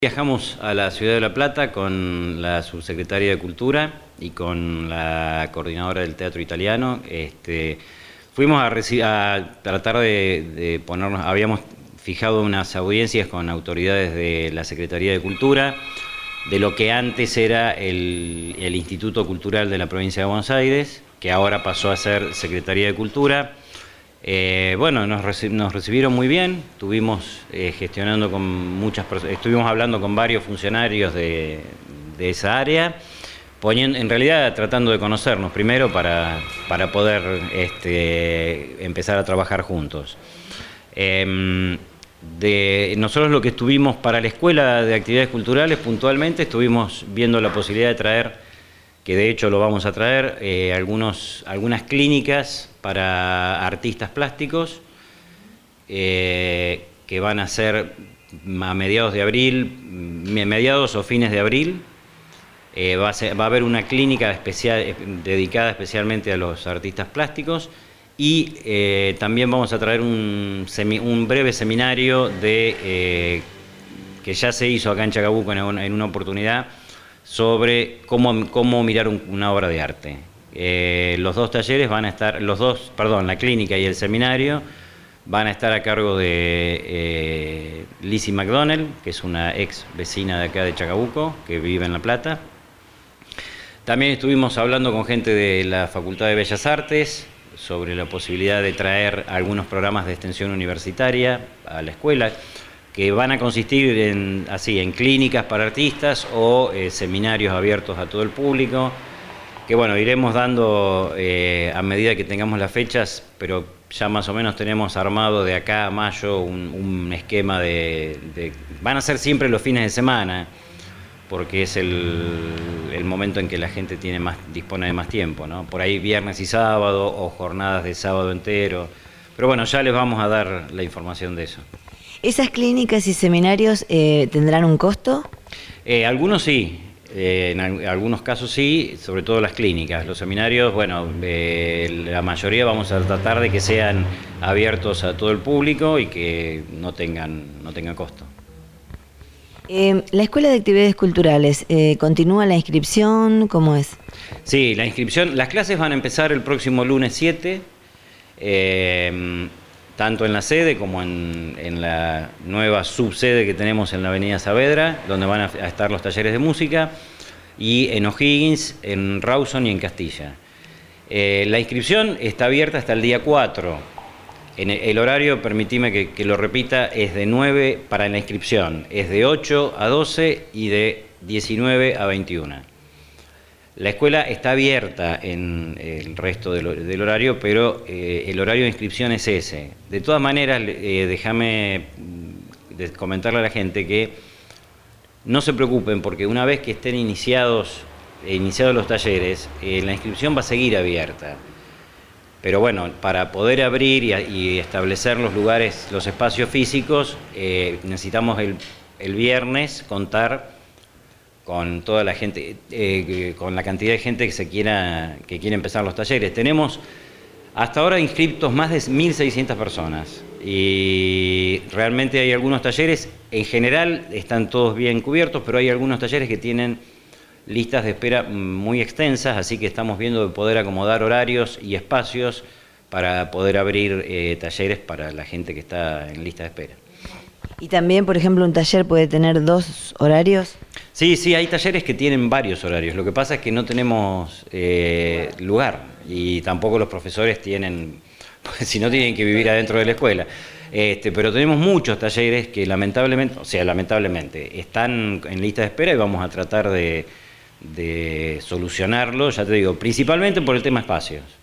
Viajamos a la ciudad de La Plata con la subsecretaria de Cultura y con la coordinadora del Teatro Italiano. Fuimos a tratar de ponernos, habíamos fijado unas audiencias con autoridades de la Secretaría de Cultura, de lo que antes era el Instituto Cultural de la Provincia de Buenos Aires, que ahora pasó a ser Secretaría de Cultura. Bueno, nos recibieron muy bien, estuvimos gestionando con muchas personas, estuvimos hablando con varios funcionarios de esa área, en realidad tratando de conocernos primero para poder empezar a trabajar juntos. Nosotros lo que estuvimos para la Escuela de Actividades Culturales puntualmente, estuvimos viendo la posibilidad de traer, que de hecho lo vamos a traer, algunas clínicas para artistas plásticos que van a ser a mediados de abril, mediados o fines de abril. Va a haber una clínica dedicada especialmente a los artistas plásticos y también vamos a traer un breve seminario que ya se hizo acá en Chacabuco en una oportunidad, sobre cómo mirar una obra de arte. Los dos talleres van a estar, la clínica y el seminario van a estar a cargo de Lizzie McDonnell, que es una ex vecina de acá de Chacabuco, que vive en La Plata. También estuvimos hablando con gente de la Facultad de Bellas Artes sobre la posibilidad de traer algunos programas de extensión universitaria a la escuela, que van a consistir en clínicas para artistas o seminarios abiertos a todo el público, que bueno, iremos dando a medida que tengamos las fechas, pero ya más o menos tenemos armado de acá a mayo un esquema van a ser siempre los fines de semana, porque es el momento en que la gente dispone de más tiempo, ¿no? Por ahí viernes y sábado o jornadas de sábado entero, pero bueno, ya les vamos a dar la información de eso. ¿Esas clínicas y seminarios tendrán un costo? Algunos sí, en algunos casos sí, sobre todo las clínicas. Los seminarios, bueno, la mayoría vamos a tratar de que sean abiertos a todo el público y que no tengan costo. ¿La Escuela de Actividades Culturales continúa la inscripción? ¿Cómo es? Sí, la inscripción, las clases van a empezar el próximo lunes 7. Tanto en la sede como en la nueva subsede que tenemos en la avenida Saavedra, donde van a estar los talleres de música, y en O'Higgins, en Rawson y en Castilla. La inscripción está abierta hasta el día 4. El horario, permitime que lo repita, es de 9 para la inscripción, es de 8 a 12 y de 19 a 21. La escuela está abierta en el resto del horario, pero el horario de inscripción es ese. De todas maneras, déjame comentarle a la gente que no se preocupen, porque una vez que estén iniciados los talleres, la inscripción va a seguir abierta. Pero bueno, para poder abrir y establecer los lugares, los espacios físicos, necesitamos el viernes contar con toda la gente, con la cantidad de gente que quiere empezar los talleres. Tenemos hasta ahora inscriptos más de 1.600 personas y realmente hay algunos talleres, en general están todos bien cubiertos, pero hay algunos talleres que tienen listas de espera muy extensas, así que estamos viendo de poder acomodar horarios y espacios para poder abrir talleres para la gente que está en lista de espera. ¿Y también, por ejemplo, un taller puede tener 2 horarios? Sí, hay talleres que tienen varios horarios. Lo que pasa es que no tenemos lugar y tampoco los profesores tienen, pues, si no tienen que vivir adentro de la escuela. Pero tenemos muchos talleres que lamentablemente están en lista de espera y vamos a tratar de solucionarlo, ya te digo, principalmente por el tema espacios.